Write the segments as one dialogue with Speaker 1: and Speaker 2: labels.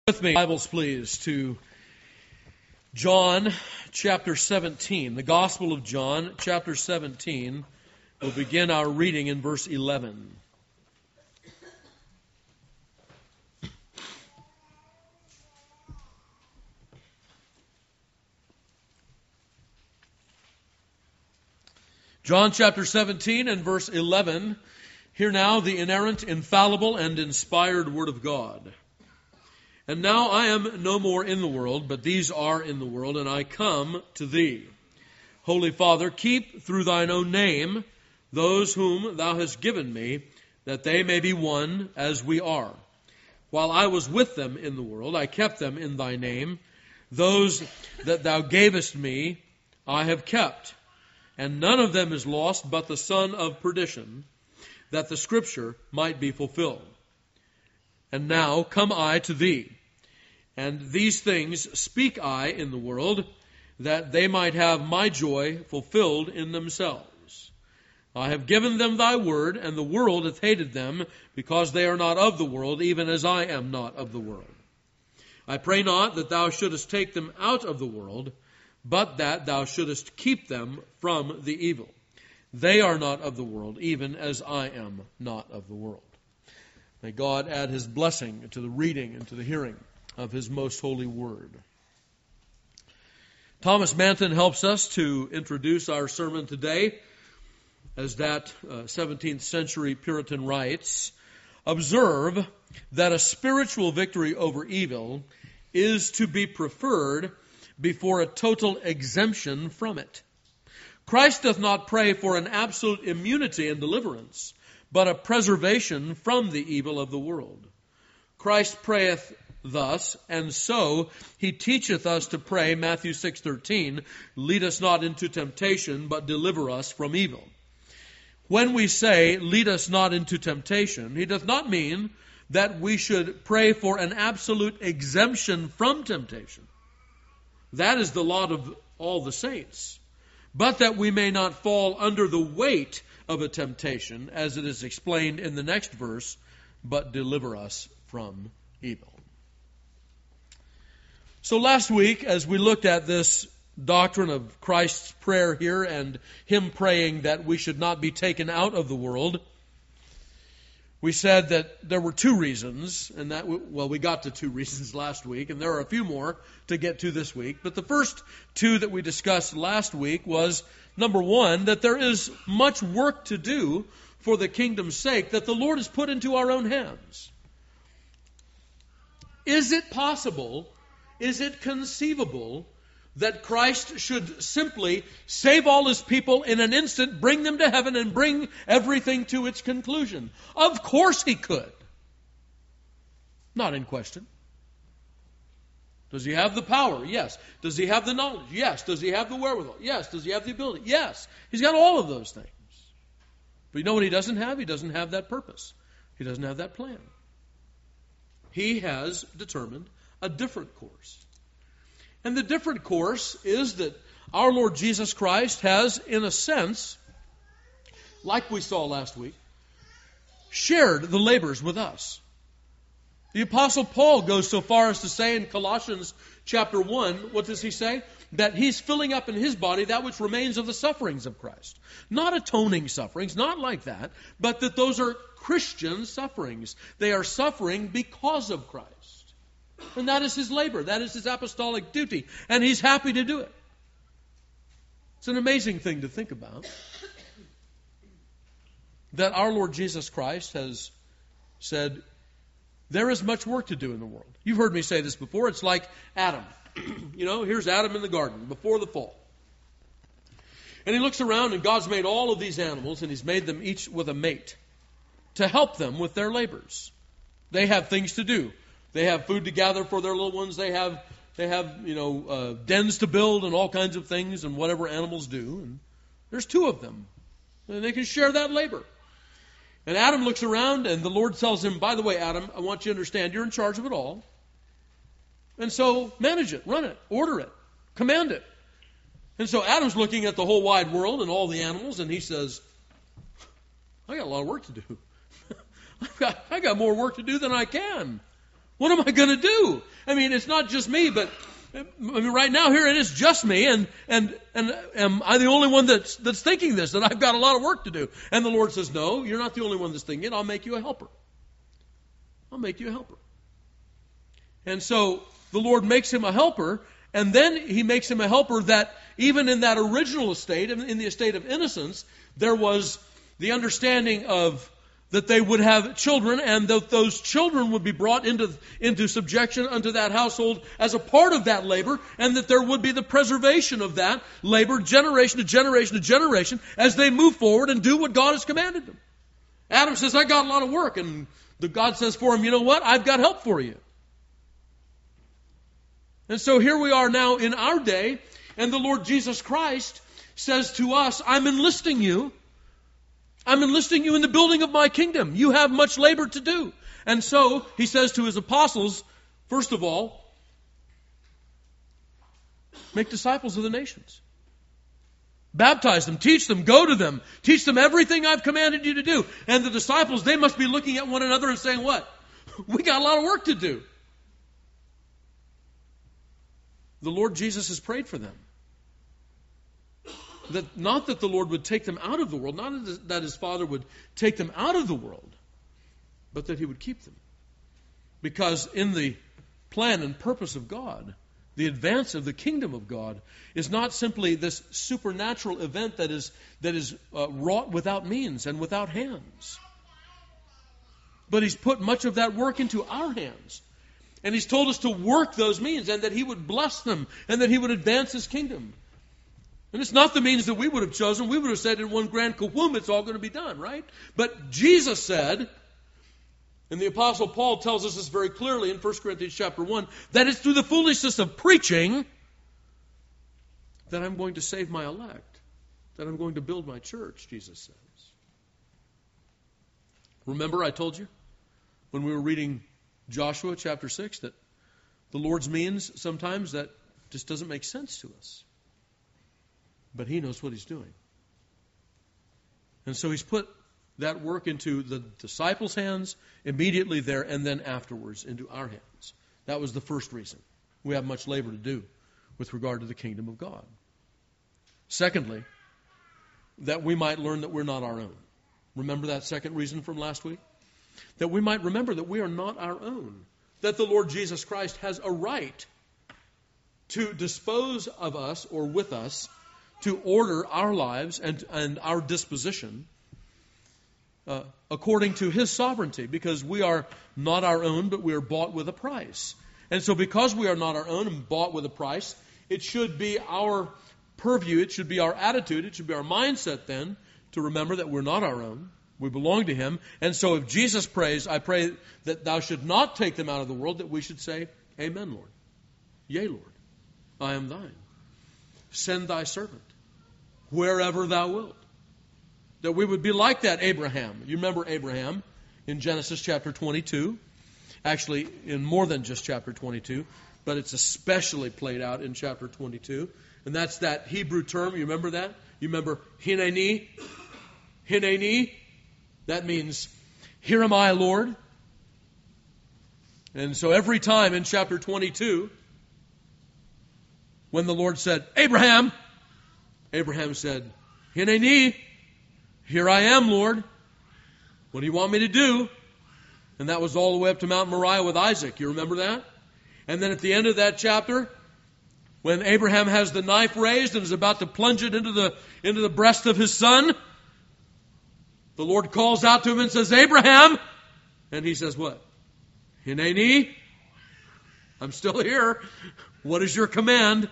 Speaker 1: With me, Bibles please, to John chapter 17, the Gospel of John chapter 17. We'll begin our reading in verse 11. John chapter 17 and verse 11. Hear now the inerrant, infallible, and inspired Word of God. And now I am no more in the world, but these are in the world, and I come to thee. Holy Father, keep through thine own name those whom thou hast given me, that they may be one as we are. While I was with them in the world, I kept them in thy name. Those that thou gavest me, I have kept. And none of them is lost but the son of perdition, that the scripture might be fulfilled. And now come I to thee. And these things speak I in the world, that they might have my joy fulfilled in themselves. I have given them thy word, and the world hath hated them, because they are not of the world, even as I am not of the world. I pray not that thou shouldest take them out of the world, but that thou shouldest keep them from the evil. They are not of the world, even as I am not of the world. May God add his blessing to the reading and to the hearing of his most holy word. Thomas Manton helps us to introduce our sermon today as that 17th century Puritan writes, "Observe that a spiritual victory over evil is to be preferred before a total exemption from it. Christ doth not pray for an absolute immunity and deliverance, but a preservation from the evil of the world. Christ prayeth thus, and so he teacheth us to pray, Matthew 6:13, lead us not into temptation, but deliver us from evil. When we say, lead us not into temptation, he doth not mean that we should pray for an absolute exemption from temptation. That is the lot of all the saints. But that we may not fall under the weight of a temptation, as it is explained in the next verse, but deliver us from evil." So last week, as we looked at this doctrine of Christ's prayer here and him praying that we should not be taken out of the world, we said that there were two reasons, and we got to two reasons last week, and there are a few more to get to this week. But the first two that we discussed last week was, number one, that there is much work to do for the kingdom's sake that the Lord has put into our own hands. Is it possible, is it conceivable that Christ should simply save all his people in an instant, bring them to heaven, and bring everything to its conclusion? Of course he could. Not in question. Does he have the power? Yes. Does he have the knowledge? Yes. Does he have the wherewithal? Yes. Does he have the ability? Yes. He's got all of those things. But you know what he doesn't have? He doesn't have that purpose. He doesn't have that plan. He has determined a different course. And the different course is that our Lord Jesus Christ has, in a sense, like we saw last week, shared the labors with us. The Apostle Paul goes so far as to say in Colossians chapter 1, what does he say? That he's filling up in his body that which remains of the sufferings of Christ. Not atoning sufferings, not like that, but that those are Christian sufferings. They are suffering because of Christ. And that is his labor. That is his apostolic duty. And he's happy to do it. It's an amazing thing to think about. That our Lord Jesus Christ has said, there is much work to do in the world. You've heard me say this before. It's like Adam. Here's Adam in the garden before the fall. And he looks around and God's made all of these animals and he's made them each with a mate to help them with their labors. They have things to do. They have food to gather for their little ones. They have dens to build and all kinds of things and whatever animals do. And there's two of them. And they can share that labor. And Adam looks around and the Lord tells him, by the way, Adam, I want you to understand you're in charge of it all. And so manage it, run it, order it, command it. And so Adam's looking at the whole wide world and all the animals and he says, I got a lot of work to do. I got more work to do than I can. What am I going to do? I mean, it's not just me, but right now here it is just me, and am I the only one that's thinking this, that I've got a lot of work to do? And the Lord says, no, you're not the only one that's thinking it. I'll make you a helper. I'll make you a helper. And so the Lord makes him a helper, and then he makes him a helper that even in that original estate, in the estate of innocence, there was the understanding of that they would have children, and that those children would be brought into subjection unto that household as a part of that labor, and that there would be the preservation of that labor generation to generation to generation as they move forward and do what God has commanded them. Adam says, I got a lot of work, and God says for him, you know what? I've got help for you. And so here we are now in our day, and the Lord Jesus Christ says to us, I'm enlisting you. I'm enlisting you in the building of my kingdom. You have much labor to do. And so he says to his apostles, first of all, make disciples of the nations. Baptize them, teach them, go to them, teach them everything I've commanded you to do. And the disciples, they must be looking at one another and saying, what? We got a lot of work to do. The Lord Jesus has prayed for them. Not that the Lord would take them out of the world, not that his Father would take them out of the world, but that he would keep them. Because in the plan and purpose of God, the advance of the kingdom of God is not simply this supernatural event that is wrought without means and without hands. But he's put much of that work into our hands. And he's told us to work those means, and that he would bless them, and that he would advance his kingdom. And it's not the means that we would have chosen. We would have said in one grand kaboom, it's all going to be done, right? But Jesus said, and the Apostle Paul tells us this very clearly in 1 Corinthians chapter 1, that it's through the foolishness of preaching that I'm going to save my elect, that I'm going to build my church, Jesus says. Remember I told you when we were reading Joshua chapter 6 that the Lord's means sometimes that just doesn't make sense to us. But he knows what he's doing. And so he's put that work into the disciples' hands immediately there, and then afterwards into our hands. That was the first reason. We have much labor to do with regard to the kingdom of God. Secondly, that we might learn that we're not our own. Remember that second reason from last week? That we might remember that we are not our own. That the Lord Jesus Christ has a right to dispose of us or with us, to order our lives and our disposition according to his sovereignty, because we are not our own, but we are bought with a price. And so because we are not our own and bought with a price, it should be our purview, it should be our attitude, it should be our mindset then to remember that we're not our own. We belong to him. And so if Jesus prays, I pray that thou should not take them out of the world, that we should say, Amen, Lord. Yea, Lord, I am thine. Send thy servant wherever thou wilt. That we would be like that Abraham. You remember Abraham in Genesis chapter 22. Actually, in more than just chapter 22, but it's especially played out in chapter 22. And that's that Hebrew term. You remember that? You remember Hineni? Hineni? That means, here am I, Lord. And so every time in chapter 22, when the Lord said, Abraham, Abraham said, Hineni, here I am, Lord. What do you want me to do? And that was all the way up to Mount Moriah with Isaac. You remember that? And then at the end of that chapter, when Abraham has the knife raised and is about to plunge it into the breast of his son, the Lord calls out to him and says, Abraham! And he says what? Hineni, I'm still here. What is your command?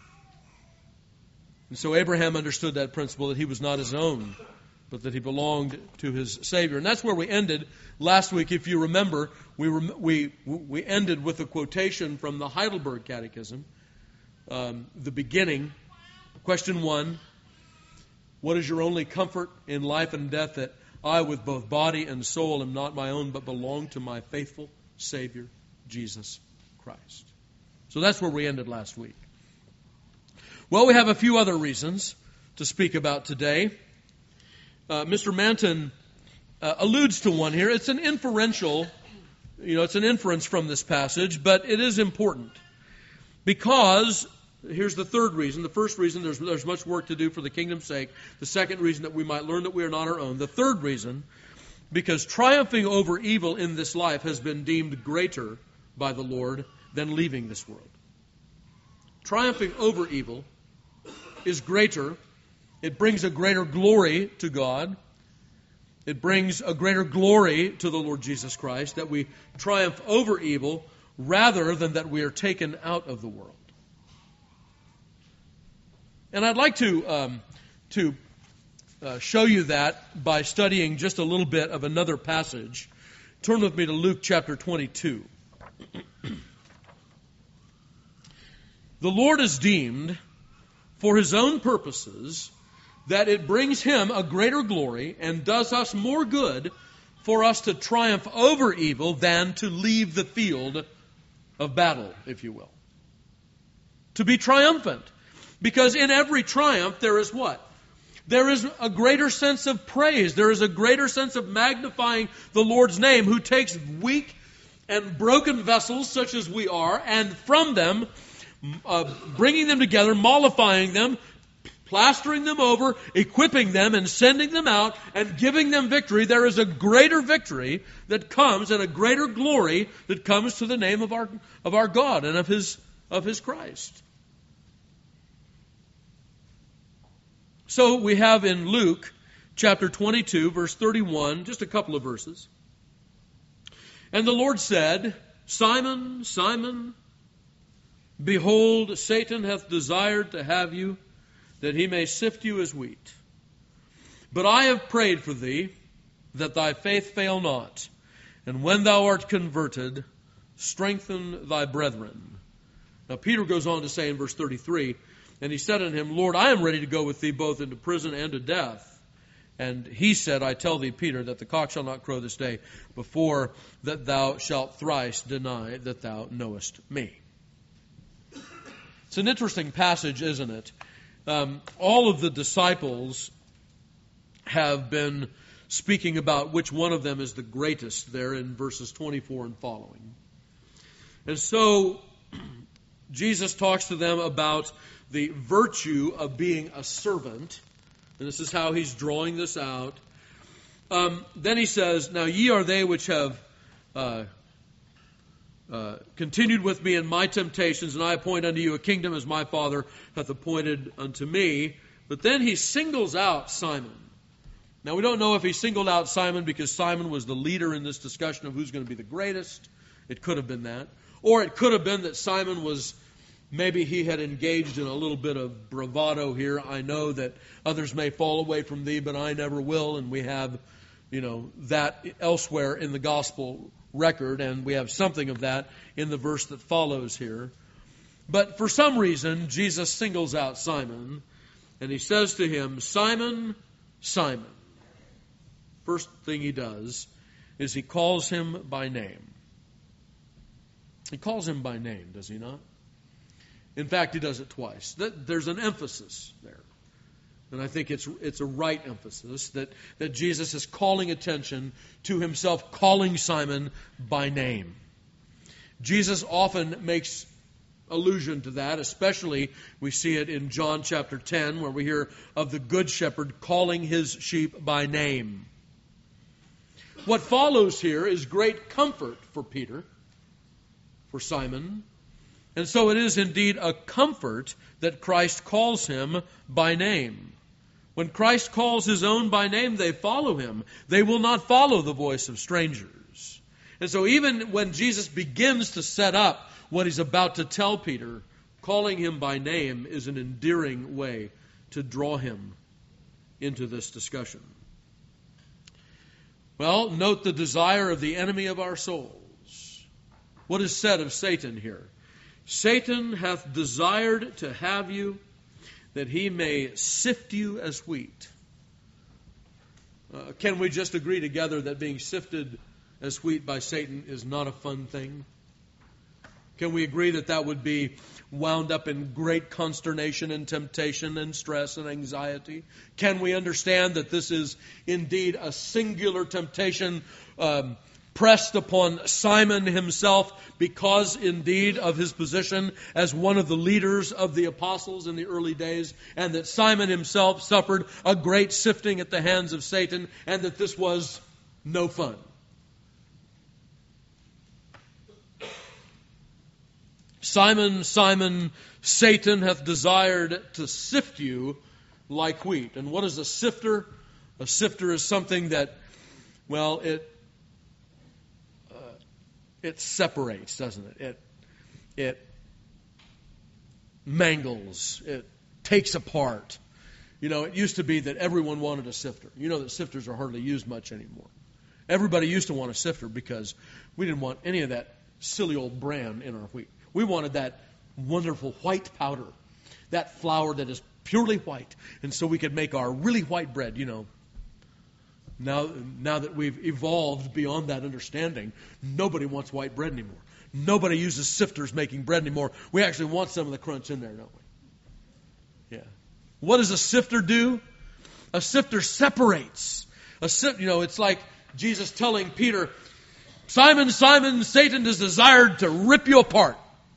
Speaker 1: And so Abraham understood that principle, that he was not his own, but that he belonged to his Savior. And that's where we ended last week. If you remember, we ended with a quotation from the Heidelberg Catechism, the beginning. Question 1, what is your only comfort in life and death, that I with both body and soul am not my own, but belong to my faithful Savior, Jesus Christ. So that's where we ended last week. Well, we have a few other reasons to speak about today. Mr. Manton alludes to one here. It's an inferential it's an inference from this passage, but it is important. Because, here's the third reason. The first reason, there's much work to do for the kingdom's sake. The second reason, that we might learn that we are not our own. The third reason, because triumphing over evil in this life has been deemed greater by the Lord than leaving this world. Triumphing over evil is greater. It brings a greater glory to God. It brings a greater glory to the Lord Jesus Christ, that we triumph over evil rather than that we are taken out of the world. And I'd like to show you that by studying just a little bit of another passage. Turn with me to Luke chapter 22. The Lord is deemed, for His own purposes, that it brings Him a greater glory and does us more good for us to triumph over evil than to leave the field of battle, if you will. To be triumphant. Because in every triumph there is what? There is a greater sense of praise. There is a greater sense of magnifying the Lord's name, who takes weak and broken vessels such as we are, and from them, bringing them together, mollifying them, plastering them over, equipping them, and sending them out, and giving them victory. There is a greater victory that comes, and a greater glory that comes to the name of our God and of His Christ. So we have in Luke chapter 22, verse 31, just a couple of verses. And the Lord said, Simon, Simon, behold, Satan hath desired to have you, that he may sift you as wheat. But I have prayed for thee, that thy faith fail not. And when thou art converted, strengthen thy brethren. Now Peter goes on to say in verse 33, and he said unto him, Lord, I am ready to go with thee both into prison and to death. And he said, I tell thee, Peter, that the cock shall not crow this day before that thou shalt thrice deny that thou knowest me. It's an interesting passage, isn't it? All of the disciples have been speaking about which one of them is the greatest there in verses 24 and following. And so Jesus talks to them about the virtue of being a servant. And this is how he's drawing this out. Then he says, Now ye are they which have continued with me in my temptations, and I appoint unto you a kingdom as my Father hath appointed unto me. But then he singles out Simon. Now we don't know if he singled out Simon because Simon was the leader in this discussion of who's going to be the greatest. It could have been that. Or it could have been that Simon was, maybe he had engaged in a little bit of bravado here. I know that others may fall away from thee, but I never will. And we have, that elsewhere in the gospel record, and we have something of that in the verse that follows here. But for some reason, Jesus singles out Simon, and he says to him, Simon, Simon. First thing he does is he calls him by name. He calls him by name, does he not? In fact, he does it twice. There's an emphasis there. And I think it's a right emphasis that Jesus is calling attention to himself, calling Simon by name. Jesus often makes allusion to that, especially we see it in John chapter 10, where we hear of the good shepherd calling his sheep by name. What follows here is great comfort for Peter, for Simon. And so it is indeed a comfort that Christ calls him by name. When Christ calls his own by name, they follow him. They will not follow the voice of strangers. And so even when Jesus begins to set up what he's about to tell Peter, calling him by name is an endearing way to draw him into this discussion. Well, note the desire of the enemy of our souls. What is said of Satan here? Satan hath desired to have you, that he may sift you as wheat. Can we just agree together that being sifted as wheat by Satan is not a fun thing? Can we agree that that would be wound up in great consternation and temptation and stress and anxiety? Can we understand that this is indeed a singular temptation pressed upon Simon himself because indeed of his position as one of the leaders of the apostles in the early days, and that Simon himself suffered a great sifting at the hands of Satan, and that this was no fun. Simon, Simon, Satan hath desired to sift you like wheat. And what is a sifter? A sifter is something that, well, it separates, doesn't it? It mangles. It takes apart. You know, it used to be that everyone wanted a sifter. You know that sifters are hardly used much anymore. Everybody used to want a sifter because we didn't want any of that silly old bran in our wheat. We wanted that wonderful white powder, that flour that is purely white, and so we could make our really white bread, you know. Now that we've evolved beyond that understanding, nobody wants white bread anymore. Nobody uses sifters making bread anymore. We actually want some of the crunch in there, don't we? Yeah. What does a sifter do? A sifter separates. It's like Jesus telling Peter, Simon, Simon, Satan has desired to rip you apart.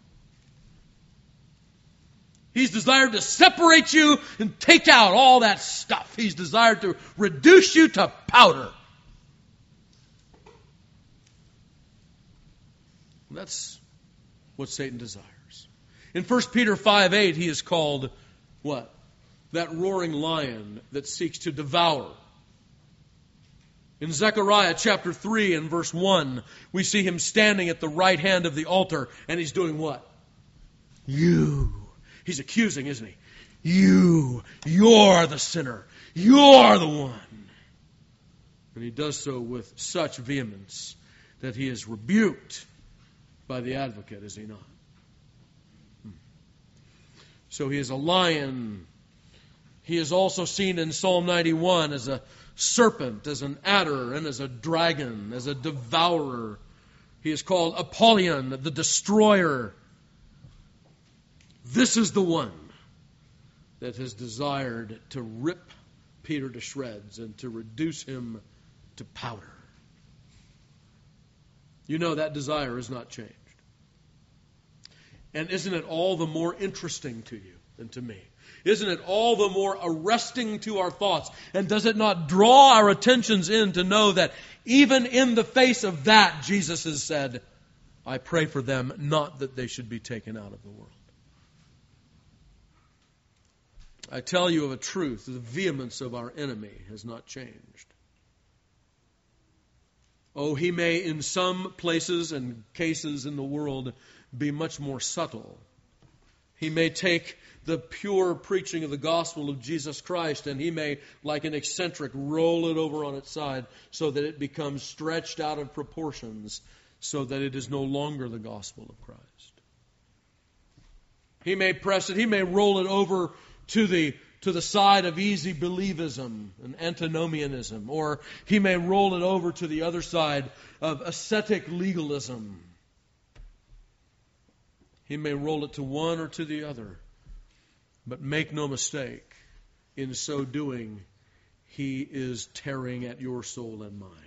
Speaker 1: He's desired to separate you and take out all that stuff. He's desired to reduce you to powder. That's what Satan desires. In 1 Peter 5:8, he is called what? That roaring lion that seeks to devour. In Zechariah chapter 3 and verse 1, we see him standing at the right hand of the altar, and he's doing what? He's accusing, isn't he? You're the sinner. You're the one. And he does so with such vehemence that he is rebuked by the advocate, is he not? So he is a lion. He is also seen in Psalm 91 as a serpent, as an adder, and as a dragon, as a devourer. He is called Apollyon, the destroyer. This is the one that has desired to rip Peter to shreds and to reduce him to powder. You know that desire has not changed. And isn't it all the more interesting to you than to me? Isn't it all the more arresting to our thoughts? And does it not draw our attentions in to know that even in the face of that, Jesus has said, I pray for them, not that they should be taken out of the world. I tell you of a truth, the vehemence of our enemy has not changed. Oh, he may in some places and cases in the world be much more subtle. He may take the pure preaching of the gospel of Jesus Christ and he may, like an eccentric, roll it over on its side so that it becomes stretched out of proportions so that it is no longer the gospel of Christ. He may press it, he may roll it over to the side of easy believism and antinomianism, or he may roll it over to the other side of ascetic legalism. He may roll it to one or to the other. But make no mistake, in so doing, he is tearing at your soul and mine.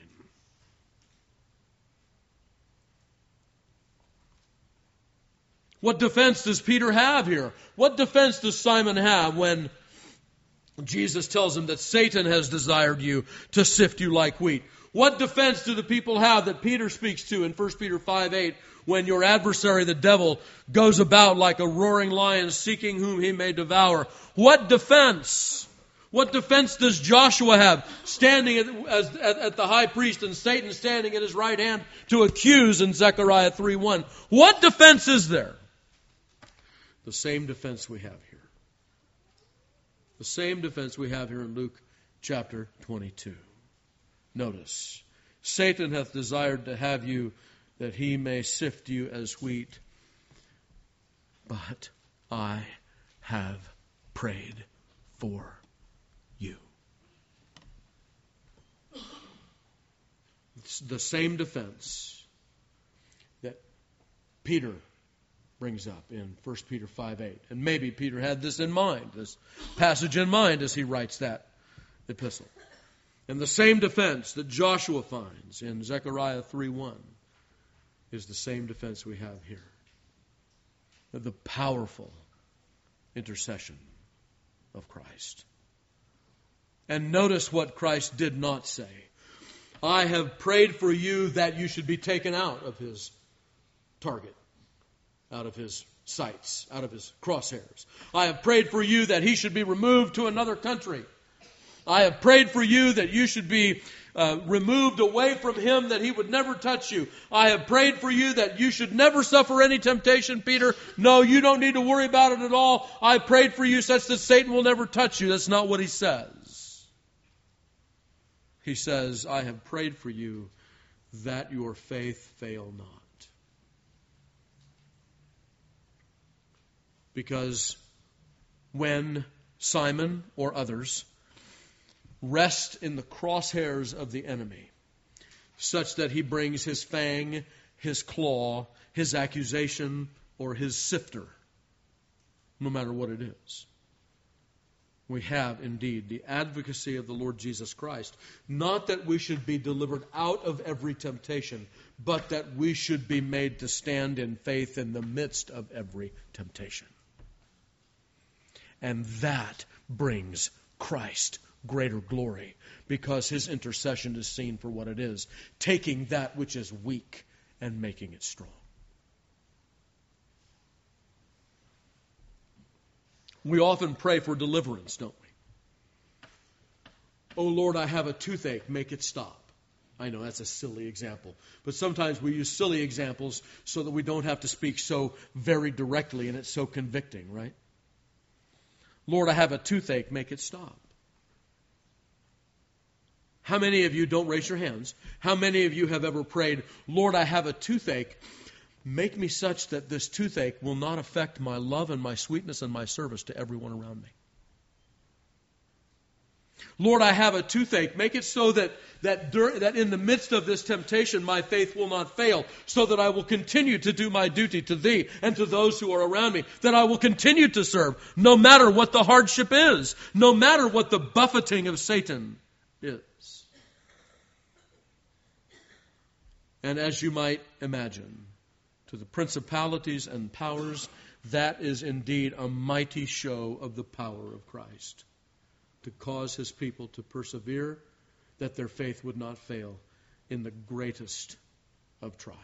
Speaker 1: What defense does Peter have here? What defense does Simon have when Jesus tells him that Satan has desired you to sift you like wheat? What defense do the people have that Peter speaks to in 1 Peter 5:8 when your adversary, the devil, goes about like a roaring lion seeking whom he may devour? What defense? What defense does Joshua have standing at the high priest and Satan standing at his right hand to accuse in Zechariah 3:1? What defense is there? The same defense we have here. The same defense we have here in Luke chapter 22. Notice, Satan hath desired to have you that he may sift you as wheat, but I have prayed for you. It's the same defense that Peter brings up in 1 Peter 5:8. And maybe Peter had this in mind, this passage in mind as he writes that epistle. And the same defense that Joshua finds in Zechariah 3:1 is the same defense we have here. The powerful intercession of Christ. And notice what Christ did not say. I have prayed for you that you should be taken out of his target, out of his sights, out of his crosshairs. I have prayed for you that he should be removed to another country. I have prayed for you that you should be removed away from him, that he would never touch you. I have prayed for you that you should never suffer any temptation, Peter. No, you don't need to worry about it at all. I prayed for you such that Satan will never touch you. That's not what he says. He says, I have prayed for you that your faith fail not. Because when Simon or others rest in the crosshairs of the enemy, such that he brings his fang, his claw, his accusation, or his sifter, no matter what it is, we have indeed the advocacy of the Lord Jesus Christ. Not that we should be delivered out of every temptation, but that we should be made to stand in faith in the midst of every temptation. And that brings Christ greater glory, because his intercession is seen for what it is, taking that which is weak and making it strong. We often pray for deliverance, don't we? Oh Lord, I have a toothache, make it stop. I know that's a silly example, but sometimes we use silly examples so that we don't have to speak so very directly, and it's so convicting, right? Lord, I have a toothache, make it stop. How many of you, don't raise your hands, how many of you have ever prayed, Lord, I have a toothache, make me such that this toothache will not affect my love and my sweetness and my service to everyone around me? Lord, I have a toothache, make it so that in the midst of this temptation my faith will not fail, so that I will continue to do my duty to thee and to those who are around me, that I will continue to serve, no matter what the hardship is, no matter what the buffeting of Satan is. And as you might imagine, to the principalities and powers, that is indeed a mighty show of the power of Christ, to cause his people to persevere, that their faith would not fail in the greatest of trials.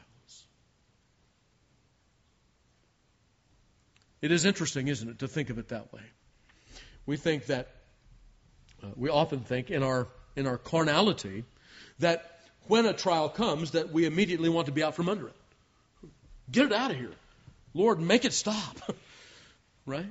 Speaker 1: It is interesting, isn't it, to think of it that way. We think that, we often think in our carnality, that when a trial comes, that we immediately want to be out from under it. Get it out of here. Lord, make it stop. Right?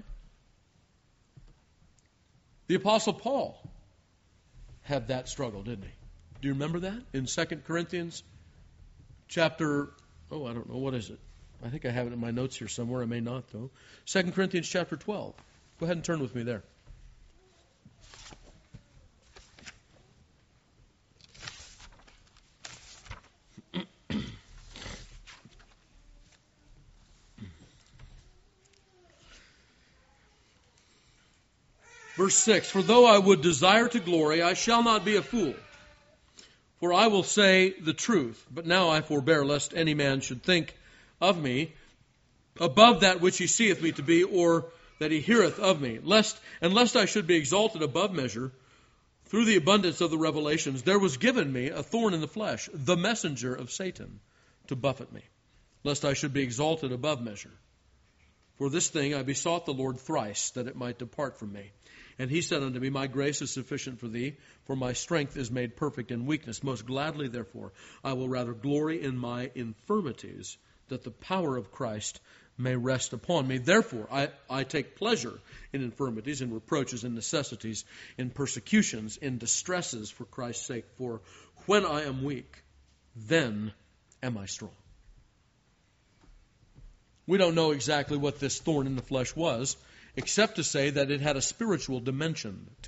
Speaker 1: The Apostle Paul had that struggle, didn't he? Do you remember that? In 2 Corinthians chapter, I don't know, what is it? I think I have it in my notes here somewhere. I may not, though. 2 Corinthians chapter 12. Go ahead and turn with me there. Verse 6, for though I would desire to glory, I shall not be a fool. For I will say the truth, but now I forbear, lest any man should think of me above that which he seeth me to be, or that he heareth of me. Lest I should be exalted above measure, through the abundance of the revelations, there was given me a thorn in the flesh, the messenger of Satan, to buffet me, lest I should be exalted above measure. For this thing I besought the Lord thrice, that it might depart from me. And he said unto me, my grace is sufficient for thee, for my strength is made perfect in weakness. Most gladly, therefore, I will rather glory in my infirmities, that the power of Christ may rest upon me. Therefore, I take pleasure in infirmities, in reproaches, in necessities, in persecutions, in distresses for Christ's sake. For when I am weak, then am I strong. We don't know exactly what this thorn in the flesh was, except to say that it had a spiritual dimension to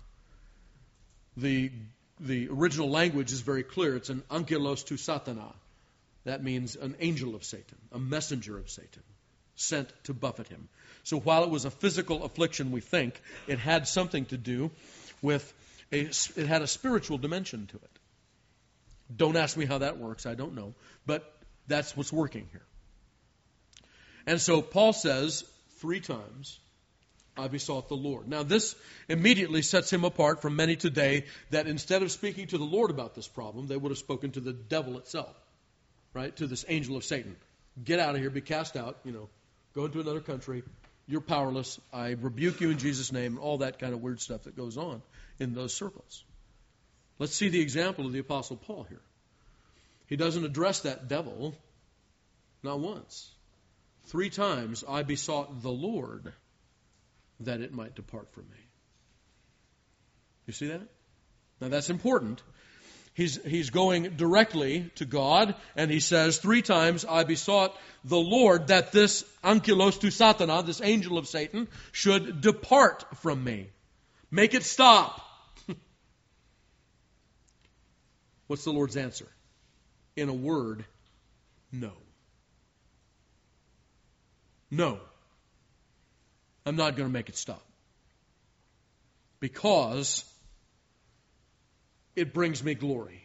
Speaker 1: it. The original language is very clear. It's an angelos tu satana. That means an angel of Satan, a messenger of Satan, sent to buffet him. So while it was a physical affliction, we think, it had something to do with it had a spiritual dimension to it. Don't ask me how that works. I don't know. But that's what's working here. And so Paul says 3 times, I besought the Lord. Now this immediately sets him apart from many today that instead of speaking to the Lord about this problem, they would have spoken to the devil itself, right? To this angel of Satan. Get out of here, be cast out, go into another country. You're powerless. I rebuke you in Jesus' name, all that kind of weird stuff that goes on in those circles. Let's see the example of the Apostle Paul here. He doesn't address that devil, not once. 3 times I besought the Lord that it might depart from me. You see that? Now that's important. He's going directly to God, and he says 3 times, I besought the Lord that this ankylos tu satana, this angel of Satan, should depart from me. Make it stop. What's the Lord's answer? In a word, no. No. I'm not going to make it stop. Because it brings me glory.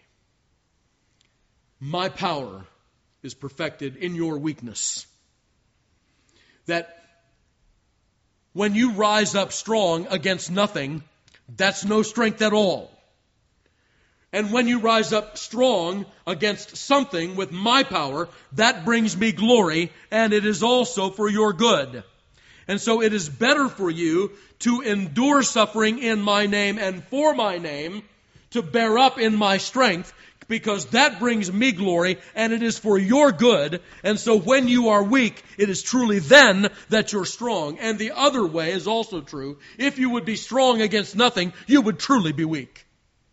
Speaker 1: My power is perfected in your weakness. That when you rise up strong against nothing, that's no strength at all. And when you rise up strong against something with my power, that brings me glory, and it is also for your good. And so it is better for you to endure suffering in my name and for my name, to bear up in my strength, because that brings me glory, and it is for your good. And so when you are weak, it is truly then that you're strong. And the other way is also true. If you would be strong against nothing, you would truly be weak.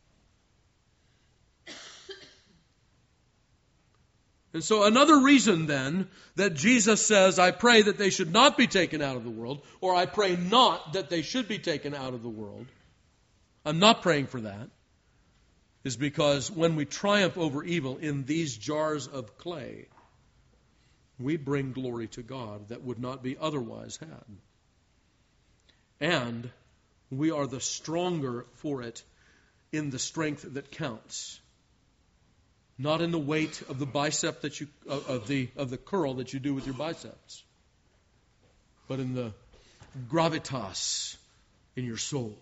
Speaker 1: And so another reason then that Jesus says, I pray that they should not be taken out of the world, or I pray not that they should be taken out of the world, I'm not praying for that, is because when we triumph over evil in these jars of clay, we bring glory to God that would not be otherwise had. And we are the stronger for it in the strength that counts. Not in the weight of the bicep that you of the curl that you do with your biceps, but in the gravitas in your soul.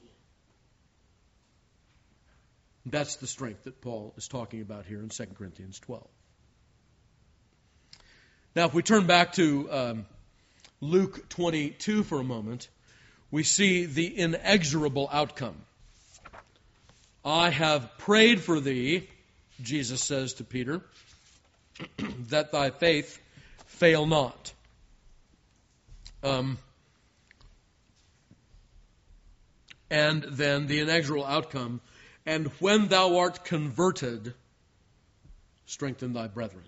Speaker 1: That's the strength that Paul is talking about here in 2 Corinthians 12. Now, if we turn back to Luke 22 for a moment, we see the inexorable outcome. I have prayed for thee, Jesus says to Peter, that thy faith fail not. And then the inexorable outcome, and when thou art converted, strengthen thy brethren.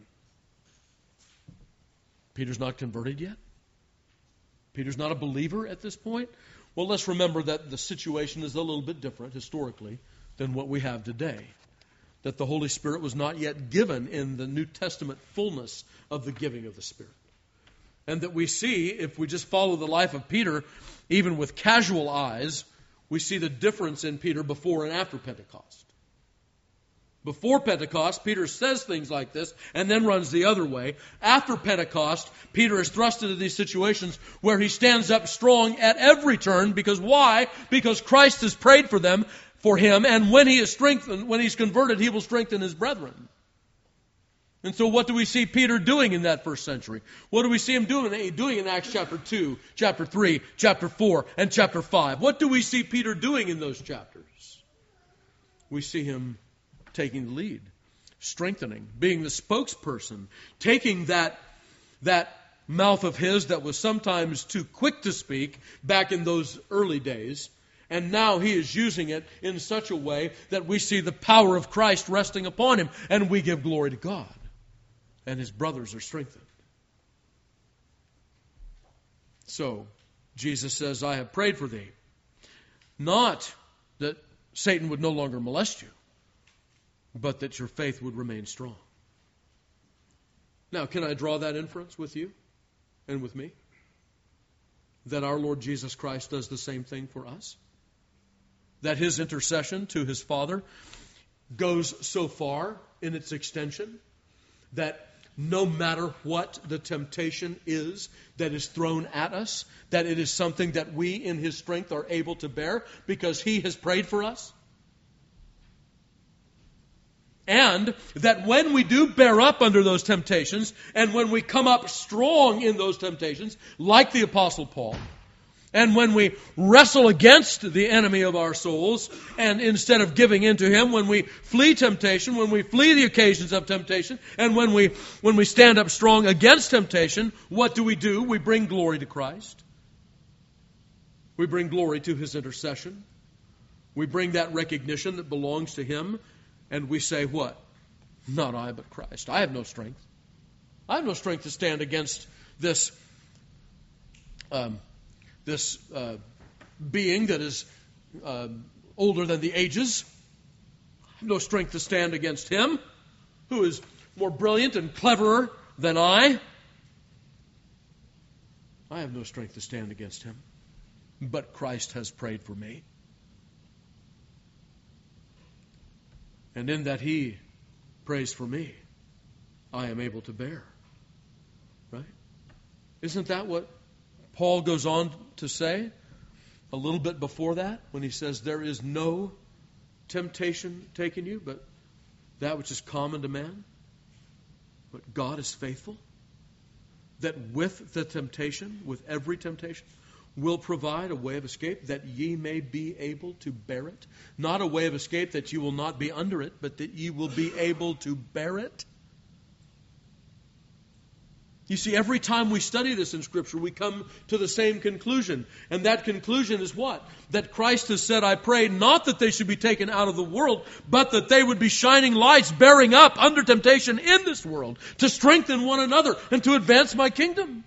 Speaker 1: Peter's not converted yet? Peter's not a believer at this point? Well, let's remember that the situation is a little bit different historically than what we have today. That the Holy Spirit was not yet given in the New Testament fullness of the giving of the Spirit. And that we see, if we just follow the life of Peter, even with casual eyes, we see the difference in Peter before and after Pentecost. Before Pentecost, Peter says things like this and then runs the other way. After Pentecost, Peter is thrust into these situations where he stands up strong at every turn. Because why? Because Christ has prayed for them, for him, and when he is strengthened, when he's converted, he will strengthen his brethren. And so what do we see Peter doing in that first century? What do we see him doing in Acts chapter 2, chapter 3, chapter 4, and chapter 5? What do we see Peter doing in those chapters? We see him taking the lead, strengthening, being the spokesperson, taking that mouth of his that was sometimes too quick to speak back in those early days. And now he is using it in such a way that we see the power of Christ resting upon him. And we give glory to God. And his brothers are strengthened. So, Jesus says, I have prayed for thee. Not that Satan would no longer molest you, but that your faith would remain strong. Now, can I draw that inference with you and with me? That our Lord Jesus Christ does the same thing for us? that his intercession to his Father goes so far in its extension that no matter what the temptation is that is thrown at us, that it is something that we in his strength are able to bear because he has prayed for us? And that when we do bear up under those temptations, and when we come up strong in those temptations, like the Apostle Paul, and when we wrestle against the enemy of our souls, and instead of giving in to him, when we flee temptation, when we flee the occasions of temptation, and when we stand up strong against temptation, what do? We bring glory to Christ. We bring glory to his intercession. We bring that recognition that belongs to him, and we say what? Not I, but Christ. I have no strength. I have no strength to stand against this being that is older than the ages. I have no strength to stand against him, who is more brilliant and cleverer than I. I have no strength to stand against him, but Christ has prayed for me. And in that he prays for me, I am able to bear. Right? Isn't that what Paul goes on to say a little bit before that, when he says, there is no temptation taken you, but that which is common to man? But God is faithful, that with the temptation, with every temptation, will provide a way of escape, that ye may be able to bear it. Not a way of escape that you will not be under it, but that ye will be able to bear it. You see, every time we study this in Scripture, we come to the same conclusion. And that conclusion is what? That Christ has said, I pray not that they should be taken out of the world, but that they would be shining lights, bearing up under temptation in this world, to strengthen one another and to advance my kingdom.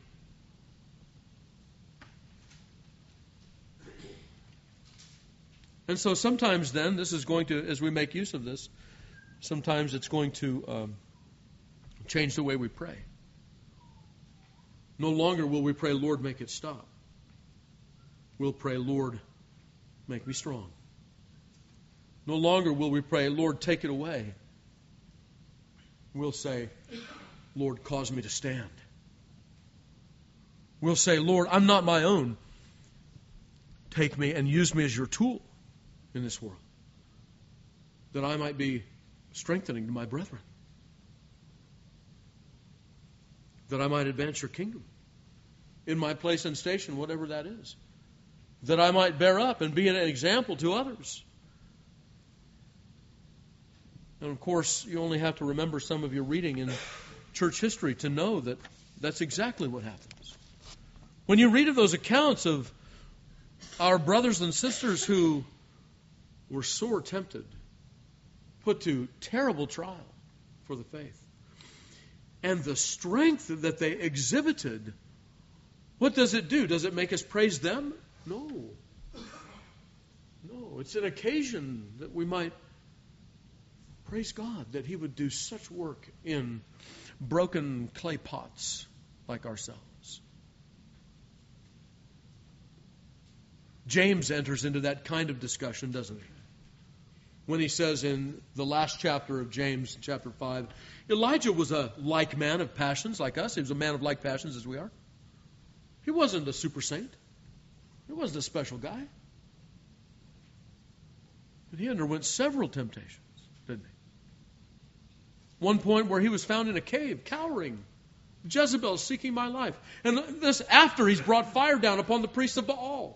Speaker 1: And so sometimes then, this is going to, as we make use of this, sometimes it's going to change the way we pray. No longer will we pray, Lord, make it stop. We'll pray, Lord, make me strong. No longer will we pray, Lord, take it away. We'll say, Lord, cause me to stand. We'll say, Lord, I'm not my own. Take me and use me as your tool in this world, that I might be strengthening to my brethren, that I might advance your kingdom in my place and station, whatever that is, that I might bear up and be an example to others. And of course, you only have to remember some of your reading in church history to know that that's exactly what happens. When you read of those accounts of our brothers and sisters who were sore tempted, put to terrible trial for the faith, and the strength that they exhibited, what does it do? Does it make us praise them? No. No, it's an occasion that we might praise God that he would do such work in broken clay pots like ourselves. James enters into that kind of discussion, doesn't he? When he says in the last chapter of James, chapter 5, Elijah was a like man of passions like us. He was a man of like passions as we are. He wasn't a super saint. He wasn't a special guy. But he underwent several temptations, didn't he? One point where he was found in a cave, cowering. Jezebel seeking my life. And this after he's brought fire down upon the priests of Baal.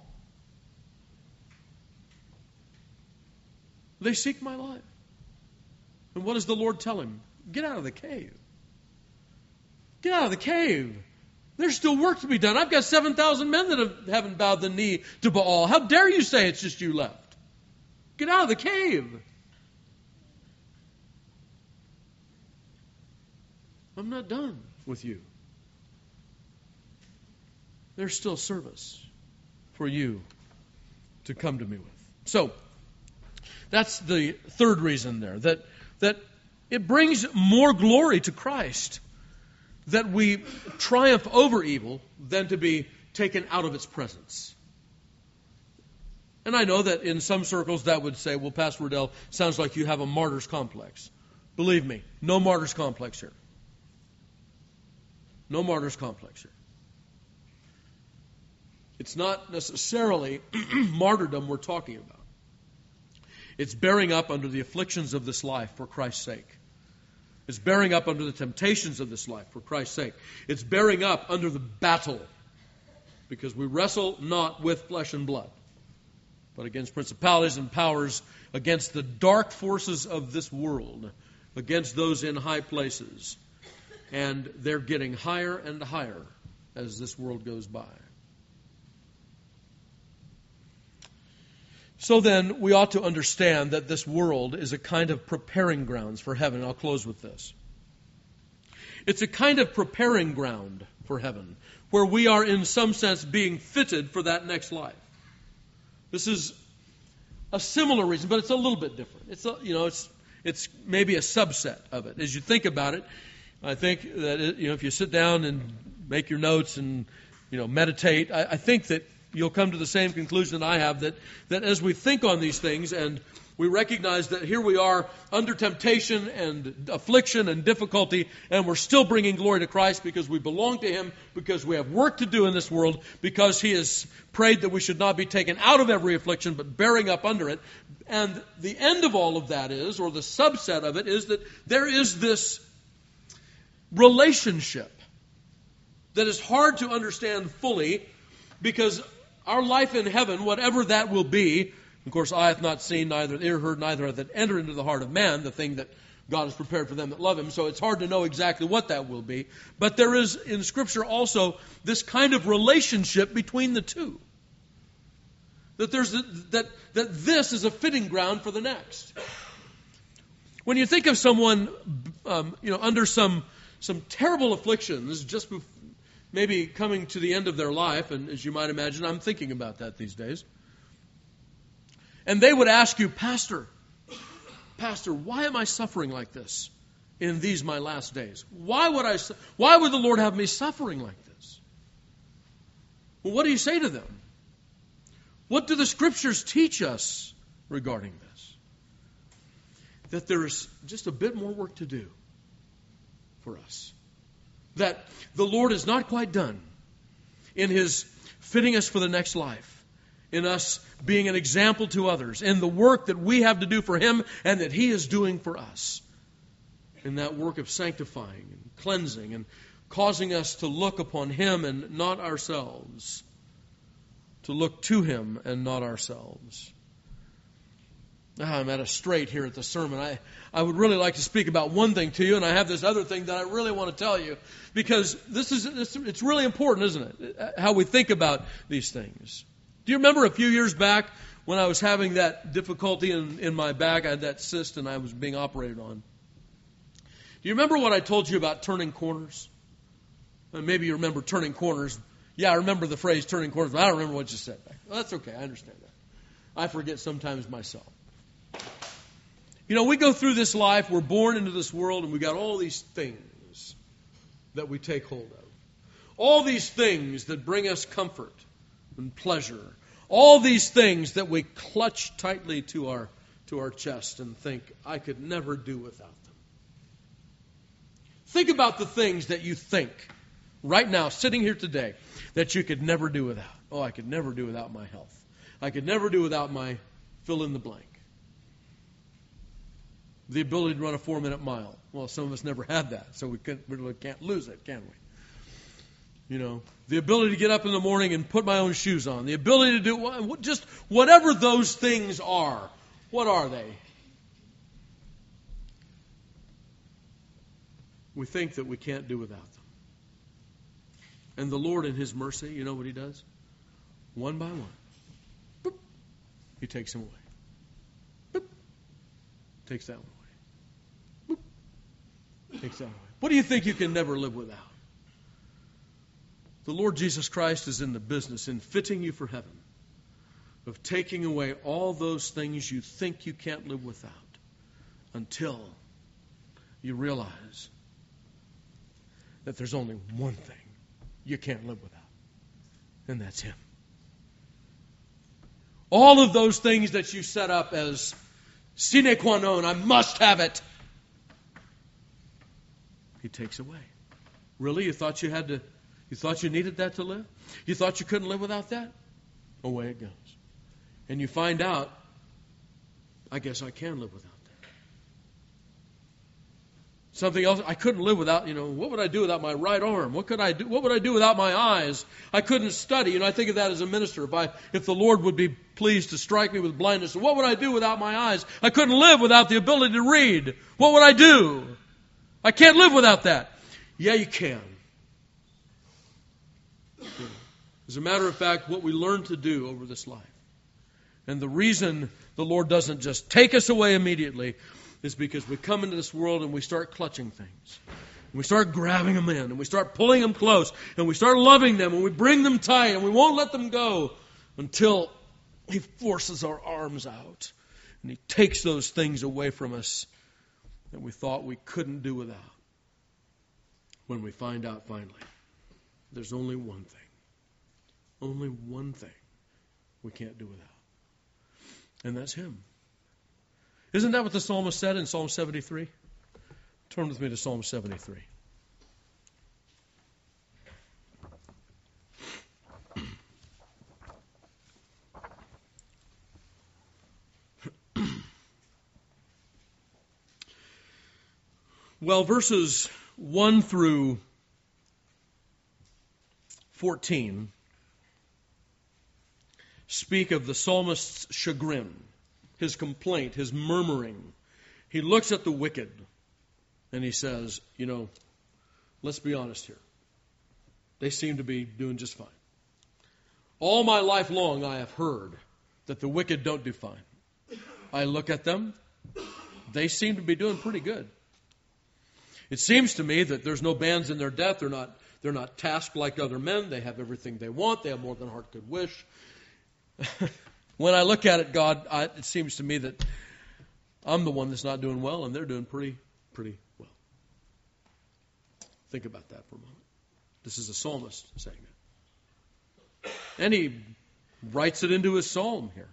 Speaker 1: They seek my life. And what does the Lord tell him? Get out of the cave. Get out of the cave. There's still work to be done. I've got 7,000 men that haven't bowed the knee to Baal. How dare you say it's just you left? Get out of the cave. I'm not done with you. There's still service for you to come to me with. So, that's the third reason there, that it brings more glory to Christ that we triumph over evil than to be taken out of its presence. And I know that in some circles that would say, well, Pastor Riddell, sounds like you have a martyr's complex. Believe me, no martyr's complex here. No martyr's complex here. It's not necessarily martyrdom we're talking about. It's bearing up under the afflictions of this life for Christ's sake. It's bearing up under the temptations of this life for Christ's sake. It's bearing up under the battle, because we wrestle not with flesh and blood, but against principalities and powers, against the dark forces of this world, against those in high places. And they're getting higher and higher as this world goes by. So then, we ought to understand that this world is a kind of preparing grounds for heaven. I'll close with this. It's a kind of preparing ground for heaven, where we are in some sense being fitted for that next life. This is a similar reason, but it's a little bit different. It's maybe a subset of it. As you think about it, I think that if you sit down and make your notes and meditate, I think that you'll come to the same conclusion I have, that as we think on these things and we recognize that here we are under temptation and affliction and difficulty, and we're still bringing glory to Christ because we belong to Him, because we have work to do in this world, because He has prayed that we should not be taken out of every affliction, but bearing up under it. And the end of all of that is, or the subset of it is, that there is this relationship that is hard to understand fully, because our life in heaven, whatever that will be, of course, eye hath not seen, neither ear heard, neither hath it entered into the heart of man, the thing that God has prepared for them that love Him. So it's hard to know exactly what that will be. But there is in Scripture also this kind of relationship between the two. That this is a fitting ground for the next. When you think of someone, under some terrible afflictions, just maybe coming to the end of their life, and as you might imagine, I'm thinking about that these days. And they would ask you, Pastor, why am I suffering like this in these my last days? Why would the Lord have me suffering like this? Well, what do you say to them? What do the Scriptures teach us regarding this? That there is just a bit more work to do for us. That the Lord is not quite done in His fitting us for the next life, in us being an example to others, in the work that we have to do for Him and that He is doing for us, in that work of sanctifying and cleansing and causing us to look upon Him and not ourselves, to look to Him and not ourselves. I'm at a straight here at the sermon. I would really like to speak about one thing to you, and I have this other thing that I really want to tell you, because it's really important, isn't it? How we think about these things. Do you remember a few years back when I was having that difficulty in my back? I had that cyst and I was being operated on. Do you remember what I told you about turning corners? Maybe you remember turning corners. Yeah, I remember the phrase turning corners, but I don't remember what you said back. Well, that's okay. I understand that. I forget sometimes myself. We go through this life, we're born into this world, and we got all these things that we take hold of. All these things that bring us comfort and pleasure. All these things that we clutch tightly to our chest and think, I could never do without them. Think about the things that you think right now, sitting here today, that you could never do without. Oh, I could never do without my health. I could never do without my fill in the blank. The ability to run a 4-minute mile. Well, some of us never had that, so we really can't lose it, can we? The ability to get up in the morning and put my own shoes on. The ability to do just whatever those things are. What are they? We think that we can't do without them. And the Lord in His mercy, you know what He does? One by one. Boop, He takes them away. Boop, takes that one away. Boop, takes that away. What do you think you can never live without? The Lord Jesus Christ is in the business, in fitting you for heaven, of taking away all those things you think you can't live without, until you realize that there's only one thing you can't live without, and that's Him. All of those things that you set up as sine qua non, I must have it, He takes away. Really? You thought you needed that to live? You thought you couldn't live without that? Away it goes. And you find out, I guess I can live without that. Something else, I couldn't live without, what would I do without my right arm? What would I do without my eyes? I couldn't study. I think of that as a minister. If the Lord would be pleased to strike me with blindness, what would I do without my eyes? I couldn't live without the ability to read. What would I do? I can't live without that. Yeah, you can. As a matter of fact, what we learn to do over this life, and the reason the Lord doesn't just take us away immediately, is because we come into this world and we start clutching things. And we start grabbing them in, and we start pulling them close, and we start loving them, and we bring them tight, and we won't let them go until He forces our arms out, and He takes those things away from us that we thought we couldn't do without. When we find out finally, there's only one thing. Only one thing we can't do without. And that's Him. Isn't that what the psalmist said in Psalm 73? Turn with me to Psalm 73. Well, verses 1 through 14 speak of the psalmist's chagrin, his complaint, his murmuring. He looks at the wicked and he says, let's be honest here. They seem to be doing just fine. All my life long I have heard that the wicked don't do fine. I look at them, they seem to be doing pretty good. It seems to me that there's no bands in their death. They're not tasked like other men. They have everything they want. They have more than heart could wish. When I look at it, God, it seems to me that I'm the one that's not doing well, and they're doing pretty well. Think about that for a moment. This is a psalmist saying it. And he writes it into his psalm here.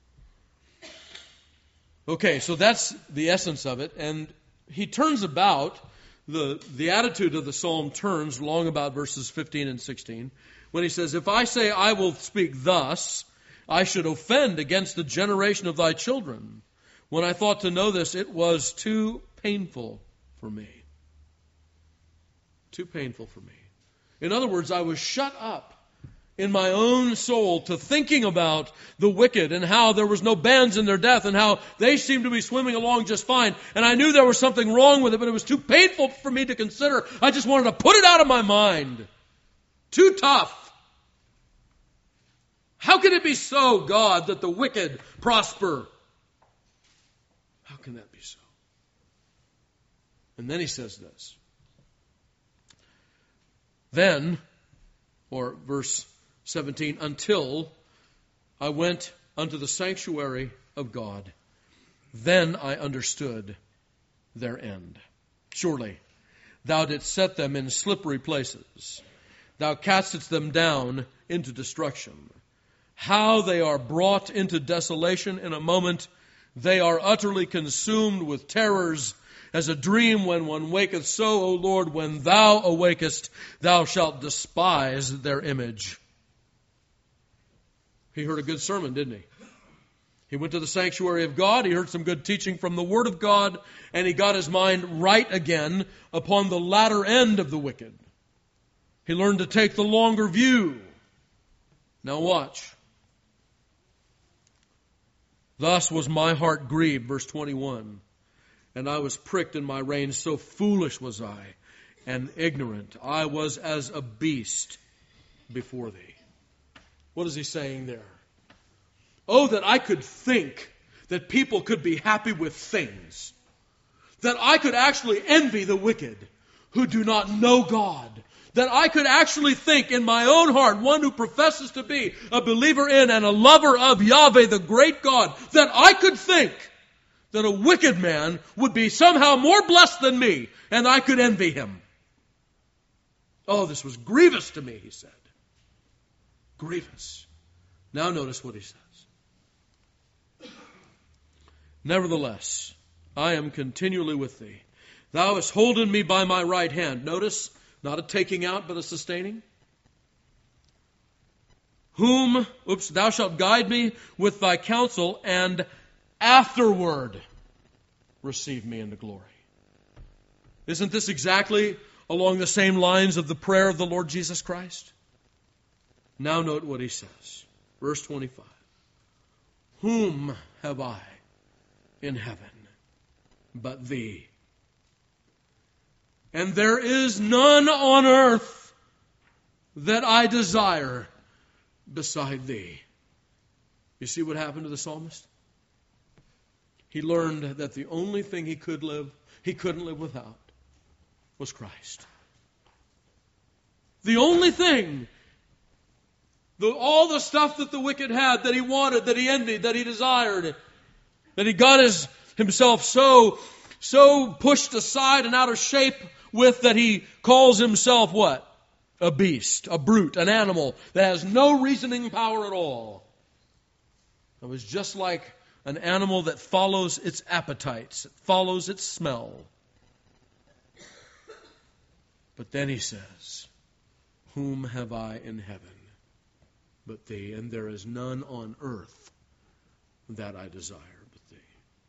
Speaker 1: Okay, so that's the essence of it. And he turns about, the attitude of the psalm turns long about verses 15 and 16, when he says, if I say I will speak thus, I should offend against the generation of thy children. When I thought to know this, it was too painful for me. Too painful for me. In other words, I was shut up in my own soul to thinking about the wicked and how there was no bands in their death and how they seemed to be swimming along just fine. And I knew there was something wrong with it, but it was too painful for me to consider. I just wanted to put it out of my mind. Too tough. How can it be so, God, that the wicked prosper? How can that be so? And then he says this. Then, or verse 17, until I went unto the sanctuary of God, then I understood their end. Surely, thou didst set them in slippery places. Thou castest them down into destruction. How they are brought into desolation in a moment. They are utterly consumed with terrors, as a dream when one waketh. So, O Lord, when thou awakest, thou shalt despise their image. He heard a good sermon, didn't he? He went to the sanctuary of God. He heard some good teaching from the Word of God. And he got his mind right again upon the latter end of the wicked. He learned to take the longer view. Now watch. Thus was my heart grieved, verse 21. And I was pricked in my reins, so foolish was I, and ignorant. I was as a beast before thee. What is he saying there? Oh, that I could think that people could be happy with things. That I could actually envy the wicked who do not know God. That I could actually think in my own heart, one who professes to be a believer in and a lover of Yahweh, the great God, that I could think that a wicked man would be somehow more blessed than me, and I could envy him. Oh, this was grievous to me, he said. Grievous. Now notice what he says. Nevertheless, I am continually with thee. Thou hast holden me by my right hand. Notice, not a taking out, but a sustaining. Thou shalt guide me with thy counsel, and afterward receive me into glory. Isn't this exactly along the same lines of the prayer of the Lord Jesus Christ? Now note what he says. Verse 25. Whom have I in heaven but thee? And there is none on earth that I desire beside thee. You see what happened to the psalmist? He learned that the only thing he couldn't live without was Christ. The only thing, all the stuff that the wicked had, that he wanted, that he envied, that he desired, that he got himself so pushed aside and out of shape with, that he calls himself what? A beast, a brute, an animal that has no reasoning power at all. It was just like an animal that follows its appetites, it follows its smell. But then he says, whom have I in heaven but thee? And there is none on earth that I desire but thee.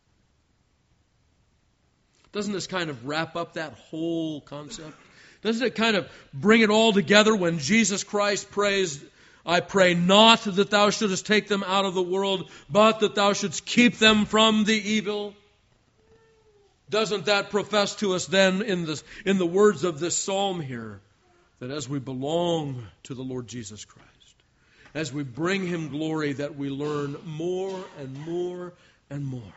Speaker 1: Doesn't this kind of wrap up that whole concept? Doesn't it kind of bring it all together when Jesus Christ prays, I pray not that thou shouldest take them out of the world, but that thou shouldst keep them from the evil? Doesn't that profess to us then in the words of this psalm here, that as we belong to the Lord Jesus Christ, as we bring Him glory, that we learn more and more and more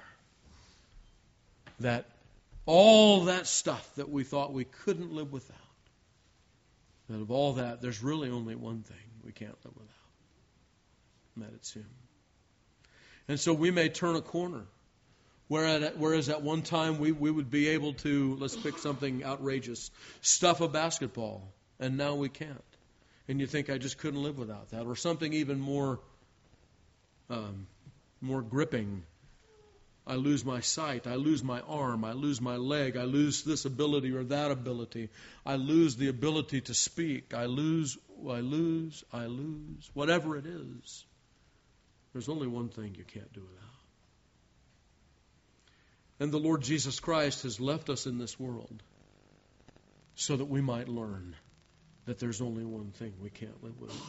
Speaker 1: that all that stuff that we thought we couldn't live without, that of all that, there's really only one thing we can't live without, and that it's Him. And so we may turn a corner, whereas at one time we would be able to, let's pick something outrageous, stuff a basketball, and now we can't. And you think, I just couldn't live without that. Or something even more gripping. I lose my sight, I lose my arm, I lose my leg, I lose this ability or that ability. I lose the ability to speak. I lose. Whatever it is, there's only one thing you can't do without. And the Lord Jesus Christ has left us in this world so that we might learn that there's only one thing we can't live without.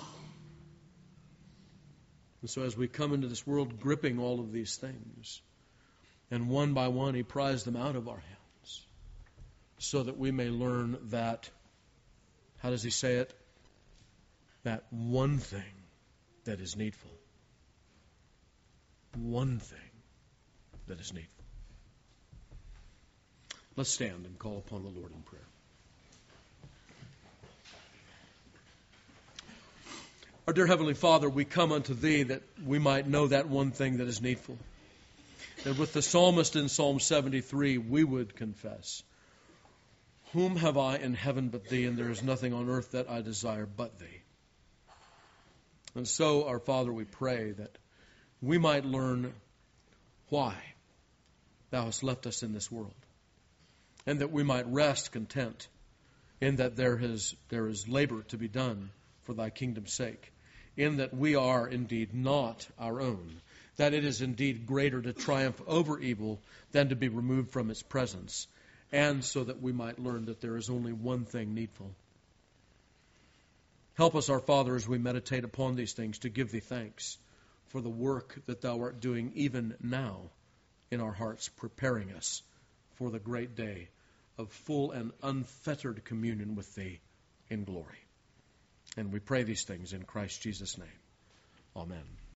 Speaker 1: And so as we come into this world gripping all of these things, and one by one He pries them out of our hands, so that we may learn that, how does He say it? That one thing that is needful. One thing that is needful. Let's stand and call upon the Lord in prayer. Our dear Heavenly Father, we come unto Thee that we might know that one thing that is needful. That with the psalmist in Psalm 73, we would confess, whom have I in heaven but Thee, and there is nothing on earth that I desire but Thee. And so, our Father, we pray that we might learn why Thou hast left us in this world, and that we might rest content in that there is labor to be done for Thy kingdom's sake, in that we are indeed not our own, that it is indeed greater to triumph over evil than to be removed from its presence, and so that we might learn that there is only one thing needful. Help us, our Father, as we meditate upon these things, to give Thee thanks for the work that Thou art doing even now in our hearts, preparing us for the great day of full and unfettered communion with Thee in glory. And we pray these things in Christ Jesus' name. Amen.